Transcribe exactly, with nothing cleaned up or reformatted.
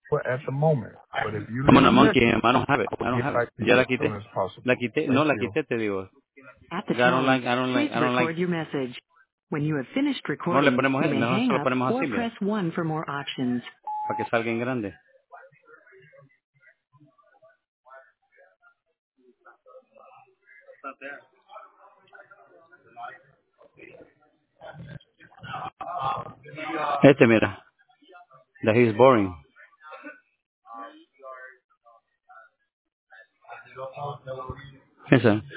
at the moment. But if you I'm on leave a this, monkey, I don't have it. I I will don't get have it. back to Ya you la as quité. soon as possible. La quité. No, Thank la you. quité, te digo. At the Because I don't like, tone, I don't like, please I don't like. record your message. When you have finished No le recording, ponemos, you may mejor se hang lo up ponemos or así, mira. press one for more options. Para que salga en grande. Este, mira. That he's boring. Piensa.